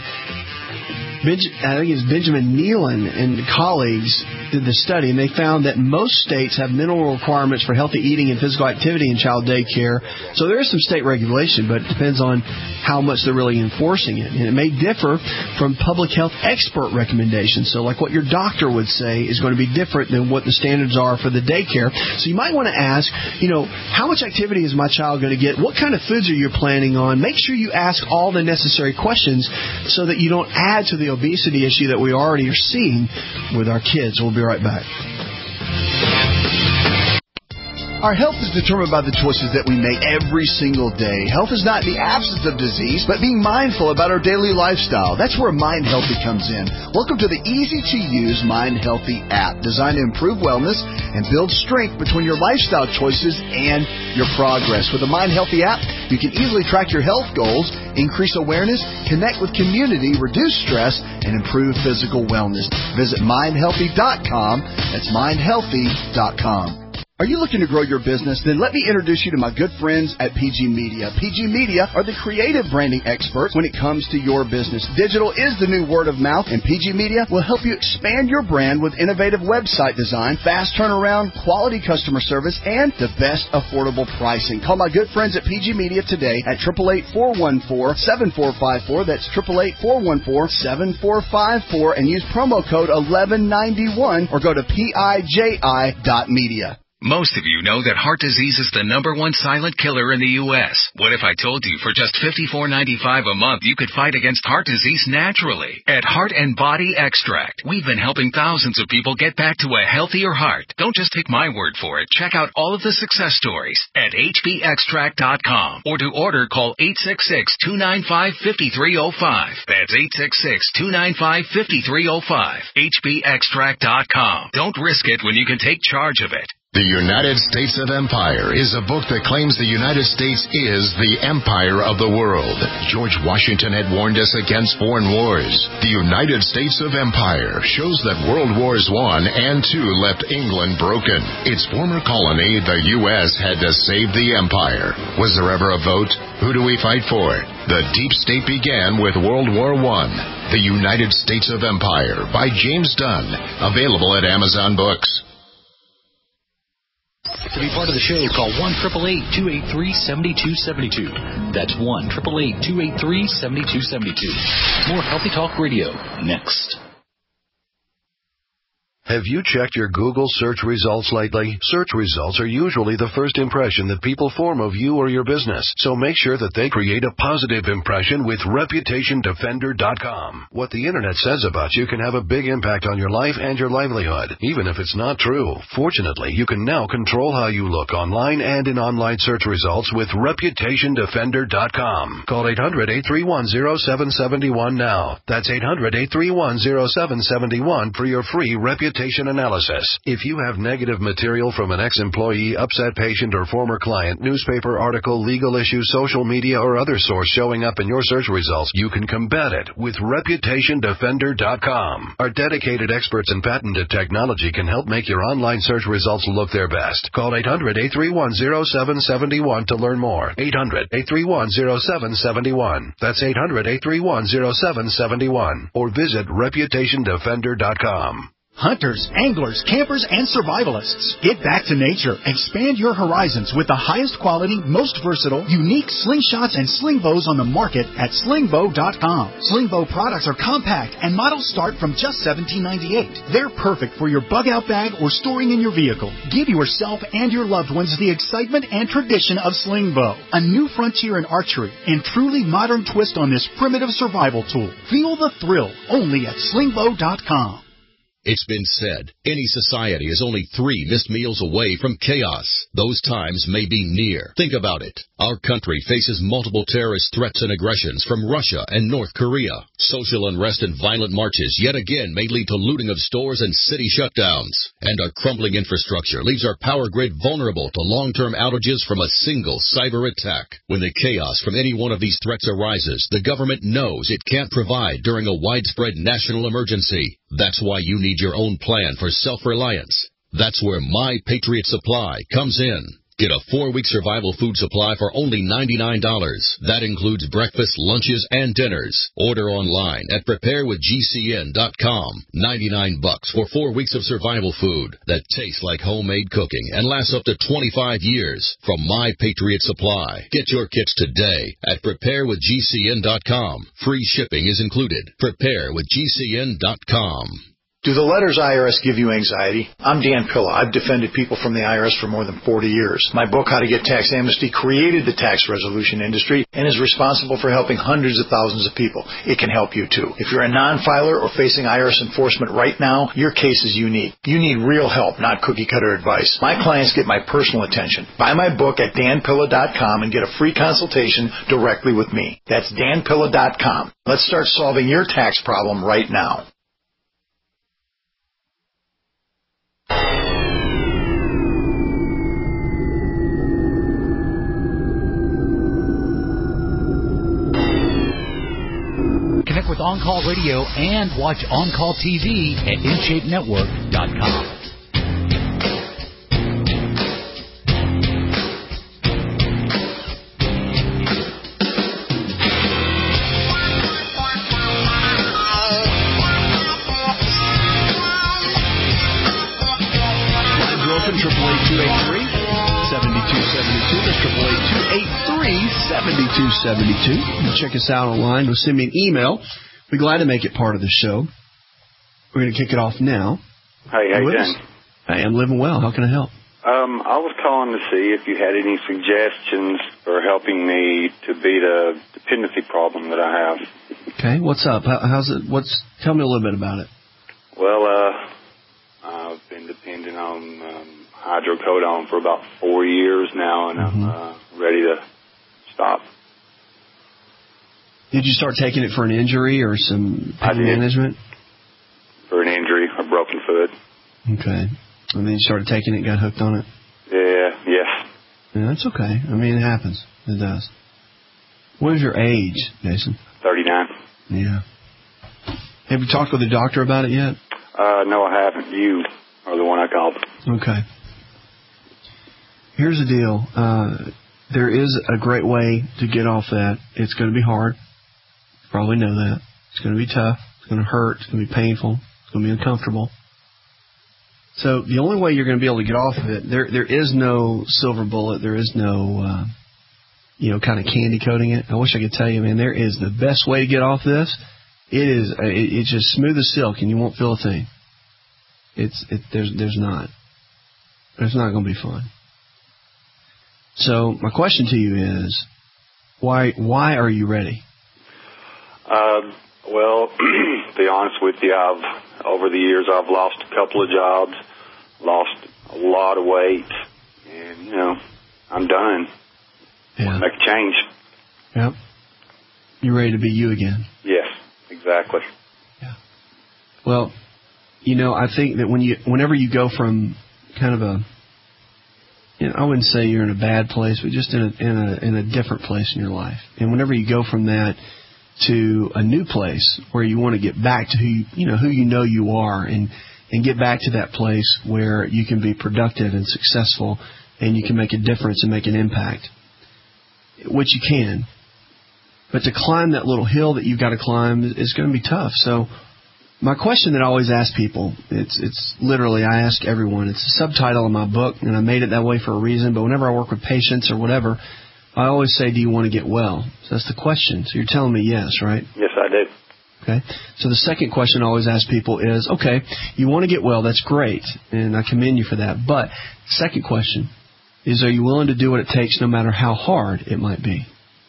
I think it's Benjamin Nealon and colleagues did the study, and they found that most states have minimal requirements for healthy eating and physical activity in child daycare. So there is some state regulation, but it depends on how much they're really enforcing it. And it may differ from public health expert recommendations. So like what your doctor would say is going to be different than what the standards are for the daycare. So you might want to ask, you know, how much activity is my child going to get? What kind of foods are you planning on? Make sure you ask all the necessary questions so that you don't add to the obesity issue that we already are seeing with our kids. We'll be right back. Our health is determined by the choices that we make every single day. Health is not the absence of disease, but being mindful about our daily lifestyle. That's where Mind Healthy comes in. Welcome to the easy-to-use Mind Healthy app, designed to improve wellness and build strength between your lifestyle choices and your progress. With the Mind Healthy app, you can easily track your health goals, increase awareness, connect with community, reduce stress, and improve physical wellness. Visit mind healthy dot com. That's mind healthy dot com. Are you looking to grow your business? Then let me introduce you to my good friends at P G Media. P G Media are the creative branding experts when it comes to your business. Digital is the new word of mouth, and P G Media will help you expand your brand with innovative website design, fast turnaround, quality customer service, and the best affordable pricing. Call my good friends at P G Media today at eight eight eight, four one four, seven four five four. That's eight eight eight, four one four, seven four five four, and use promo code eleven ninety-one or go to piji dot media. Most of you know that heart disease is the number one silent killer in the U S What if I told you for just fifty-four ninety-five a month you could fight against heart disease naturally? At Heart and Body Extract, we've been helping thousands of people get back to a healthier heart. Don't just take my word for it. Check out all of the success stories at h b extract dot com, or to order, call eight six six, two nine five, five three zero five. That's eight six six, two nine five, five three zero five. h b extract dot com. Don't risk it when you can take charge of it. The United States of Empire is a book that claims the United States is the empire of the world. George Washington had warned us against foreign wars. The United States of Empire shows that World Wars One and Two left England broken. Its former colony, the U S, had to save the empire. Was there ever a vote? Who do we fight for? The deep state began with World War One. The United States of Empire by James Dunn. Available at Amazon Books. To be part of the show, call one eight eight eight, two eight three, seven two seven two. That's one eight eight eight, two eight three, seven two seven two. More Healthy Talk Radio next. Have you checked your Google search results lately? Search results are usually the first impression that people form of you or your business, so make sure that they create a positive impression with reputation defender dot com. What the internet says about you can have a big impact on your life and your livelihood, even if it's not true. Fortunately, you can now control how you look online and in online search results with reputation defender dot com. Call eight hundred, eight three one, zero seven seven one now. That's eight hundred, eight three one, zero seven seven one for your free reputation analysis. If you have negative material from an ex-employee, upset patient, or former client, newspaper article, legal issue, social media, or other source showing up in your search results, you can combat it with reputation defender dot com. Our dedicated experts in patented technology can help make your online search results look their best. Call eight hundred, eight three one, zero seven seven one to learn more. eight hundred, eight three one, zero seven seven one. That's eight hundred, eight three one, zero seven seven one. Or visit reputation defender dot com. Hunters, anglers, campers, and survivalists. Get back to nature. Expand your horizons with the highest quality, most versatile, unique slingshots and sling bows on the market at sling bow dot com. Sling bow products are compact and models start from just seventeen ninety-eight. They're perfect for your bug out bag or storing in your vehicle. Give yourself and your loved ones the excitement and tradition of sling bow, a new frontier in archery and truly modern twist on this primitive survival tool. Feel the thrill only at sling bow dot com. It's been said, any society is only three missed meals away from chaos. Those times may be near. Think about it. Our country faces multiple terrorist threats and aggressions from Russia and North Korea. Social unrest and violent marches yet again may lead to looting of stores and city shutdowns. And our crumbling infrastructure leaves our power grid vulnerable to long-term outages from a single cyber attack. When the chaos from any one of these threats arises, the government knows it can't provide during a widespread national emergency. That's why you need your own plan for self-reliance. That's where My Patriot Supply comes in. Get a four-week survival food supply for only ninety-nine dollars. That includes breakfast, lunches, and dinners. Order online at prepare with G C N dot com. ninety-nine bucks for four weeks of survival food that tastes like homemade cooking and lasts up to twenty-five years from My Patriot Supply. Get your kits today at prepare with G C N dot com. Free shipping is included. prepare with G C N dot com. Do the letters I R S give you anxiety? I'm Dan Pilla. I've defended people from the I R S for more than forty years. My book, How to Get Tax Amnesty, created the tax resolution industry and is responsible for helping hundreds of thousands of people. It can help you, too. If you're a non-filer or facing I R S enforcement right now, your case is unique. You need real help, not cookie-cutter advice. My clients get my personal attention. Buy my book at dan pilla dot com and get a free consultation directly with me. That's dan pilla dot com. Let's start solving your tax problem right now. Connect with On Call Radio and watch On Call T V at in shape network dot com. triple eight two eight three seven two seven two. That's triple eight two eight three seven two seven two. You can check us out online or send me an email. We're glad to make it part of the show. We're going to kick it off now. Hey, how you doing? Hey, I'm living well. How can I help? Um, I was calling to see if you had any suggestions for helping me to beat a dependency problem that I have. Okay, what's up? How, how's it? What's? Tell me a little bit about it. Well, uh, I've been dependent on um, hydrocodone for about four years now, and mm-hmm. I'm uh, ready to stop. Did you start taking it for an injury or some pain management? For an injury, a broken foot. Okay. And then you started taking it, got hooked on it? Yeah, yes. Yeah, that's okay. I mean, it happens. It does. What is your age, Jason? thirty-nine. Yeah. Have you talked with the doctor about it yet? Uh, no, I haven't. You are the one I called. Okay. Here's the deal. Uh, there is a great way to get off that. It's going to be hard. You probably know that. It's going to be tough. It's going to hurt. It's going to be painful. It's going to be uncomfortable. So the only way you're going to be able to get off of it, there there is no silver bullet. There is no, uh, you know, kind of candy coating it. I wish I could tell you, man, there is the best way to get off this. It is, uh, it, it's just smooth as silk, and you won't feel a thing. It's, it, there's, there's not. It's not going to be fun. So my question to you is, why, why are you ready? Uh, well, to be honest with you, I've, over the years, I've lost a couple of jobs, lost a lot of weight, and, you know, I'm done. Yeah. I want to make a change. Yep. You're ready to be you again. Yes, exactly. Yeah. Well, you know, I think that when you, whenever you go from kind of a, you know, I wouldn't say you're in a bad place, but just in a, in a, in a different place in your life. And whenever you go from that to a new place where you want to get back to who you, you know, who you know you are, and, and get back to that place where you can be productive and successful and you can make a difference and make an impact, which you can. But to climb that little hill that you've got to climb is going to be tough. So my question that I always ask people, it's it's literally, I ask everyone, it's a subtitle of my book, and I made it that way for a reason, but whenever I work with patients or whatever, I always say, do you want to get well? So that's the question. So you're telling me yes, right? Yes, I do. Okay. So the second question I always ask people is, okay, you want to get well, that's great, and I commend you for that. But second question is, are you willing to do what it takes no matter how hard it might be?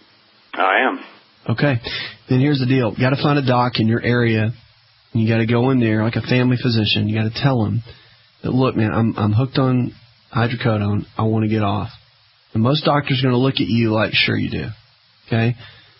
I am. Okay. Then here's the deal. You got to find a doc in your area, and you got to go in there like a family physician. You got to tell them that, look, man, I'm I'm hooked on hydrocodone. I want to get off. And most doctors are going to look at you like, sure you do. Okay?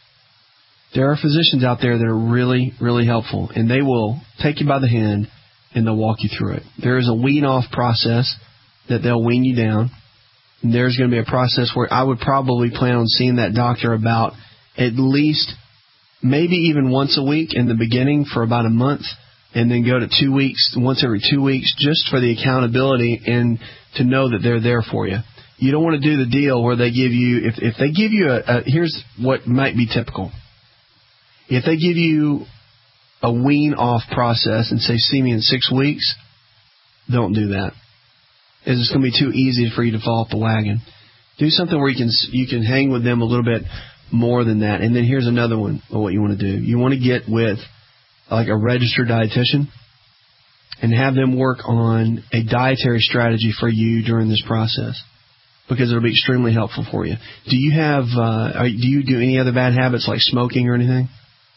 There are physicians out there that are really, really helpful, and they will take you by the hand and they'll walk you through it. There is a wean-off process that they'll wean you down. And there's going to be a process where I would probably plan on seeing that doctor about at least maybe even once a week in the beginning for about a month, and then go to two weeks, once every two weeks, just for the accountability and to know that they're there for you. You don't want to do the deal where they give you, if, if they give you a, a, here's what might be typical. If they give you a wean-off process and say, see me in six weeks, don't do that. It's going to be too easy for you to fall off the wagon. Do something where you can you can hang with them a little bit more than that. And then here's another one of what you want to do. You want to get with like a registered dietitian and have them work on a dietary strategy for you during this process, because it'll be extremely helpful for you. Do you have, uh, are, do you do any other bad habits like smoking or anything?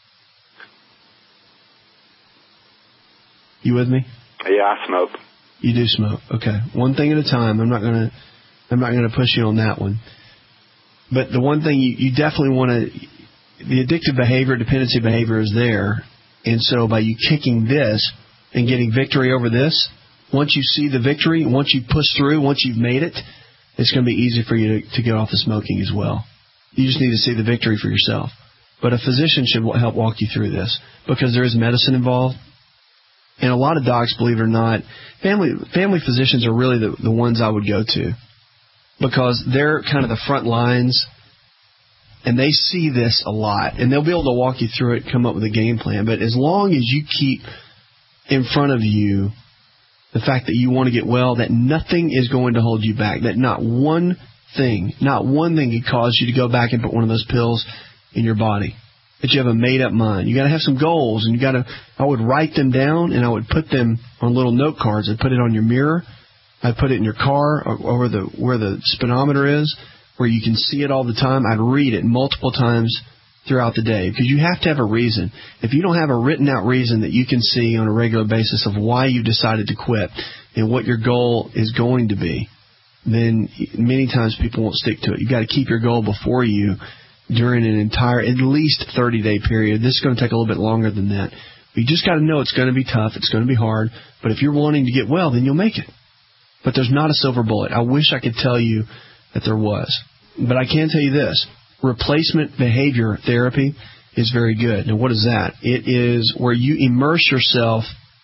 You with me? Yeah, I smoke. You do smoke. Okay. One thing at a time. I'm not going to, I'm not going to push you on that one. But the one thing you, you definitely want to, the addictive behavior, dependency behavior is there. And so by you kicking this and getting victory over this, once you see the victory, once you push through, once you've made it, it's going to be easy for you to, to get off the smoking as well. You just need to see the victory for yourself. But a physician should help walk you through this, because there is medicine involved. And a lot of docs, believe it or not, family family physicians are really the, the ones I would go to, because they're kind of the front lines, and they see this a lot. And they'll be able to walk you through it, come up with a game plan. But as long as you keep in front of you the fact that you want to get well, that nothing is going to hold you back, that not one thing, not one thing could cause you to go back and put one of those pills in your body, that you have a made-up mind. You got to have some goals, and you got to, I would write them down, and I would put them on little note cards. I'd put it on your mirror. I'd put it in your car over the where the speedometer is, where you can see it all the time. I'd read it multiple times throughout the day, because you have to have a reason. If you don't have a written out reason that you can see on a regular basis of why you decided to quit and what your goal is going to be, then many times people won't stick to it. You've got to keep your goal before you during an entire, at least thirty-day period. This is going to take a little bit longer than that. But you just got to know it's going to be tough. It's going to be hard. But if you're wanting to get well, then you'll make it. But there's not a silver bullet. I wish I could tell you that there was. But I can tell you this. Replacement behavior therapy is very good. Now, what is that? It is where you immerse yourself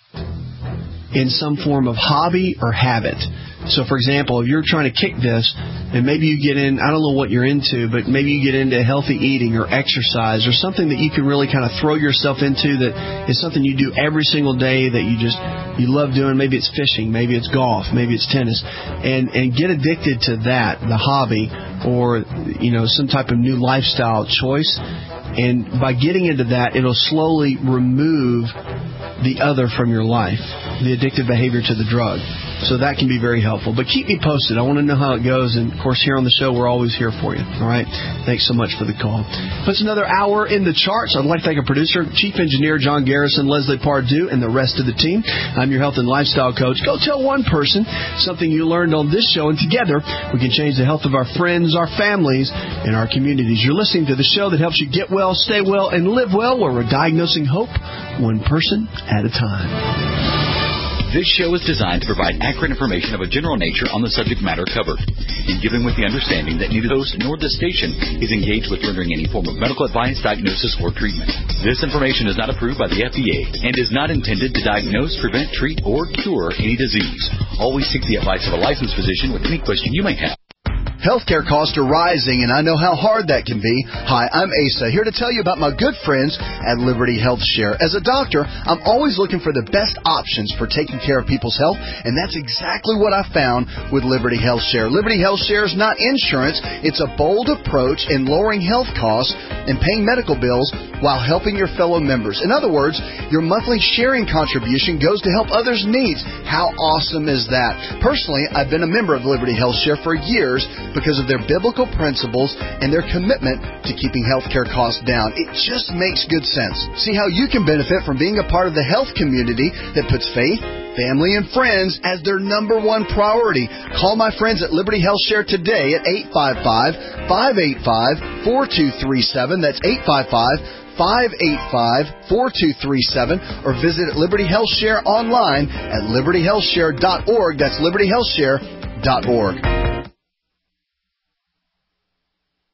in some form of hobby or habit. So, for example, if you're trying to kick this, and maybe you get in, I don't know what you're into, but maybe you get into healthy eating or exercise or something that you can really kind of throw yourself into that is something you do every single day that you just, you love doing. Maybe it's fishing, maybe it's golf, maybe it's tennis, and, and get addicted to that, the hobby, or, you know, some type of new lifestyle choice. And by getting into that, it'll slowly remove the other from your life, the addictive behavior to the drug. So that can be very helpful. But keep me posted. I want to know how it goes. And, of course, here on the show, we're always here for you. All right? Thanks so much for the call. Puts another hour in the charts. I'd like to thank our producer, Chief Engineer John Garrison, Leslie Pardue, and the rest of the team. I'm your health and lifestyle coach. Go tell one person something you learned on this show, and together we can change the health of our friends, our families, and our communities. You're listening to the show that helps you get well, stay well, and live well, where we're diagnosing hope one person at a time. This show is designed to provide accurate information of a general nature on the subject matter covered, and given with the understanding that neither the host nor the station is engaged with rendering any form of medical advice, diagnosis, or treatment. This information is not approved by the F D A and is not intended to diagnose, prevent, treat, or cure any disease. Always seek the advice of a licensed physician with any question you may have. Healthcare costs are rising, and I know how hard that can be. Hi, I'm Asa, here to tell you about my good friends at Liberty Health Share. As a doctor, I'm always looking for the best options for taking care of people's health, and that's exactly what I found with Liberty Health Share. Liberty Health Share is not insurance. It's a bold approach in lowering health costs and paying medical bills while helping your fellow members. In other words, your monthly sharing contribution goes to help others' needs. How awesome is that? Personally, I've been a member of Liberty Health Share for years because of their biblical principles and their commitment to keeping healthcare costs down. It just makes good sense. See how you can benefit from being a part of the health community that puts faith, family, and friends as their number one priority. Call my friends at Liberty Health Share today at eight five five, five eight five, four two three seven. That's eight five five, five eight five, four two three seven, or visit Liberty Health Share online at liberty health share dot org. That's liberty health share dot org.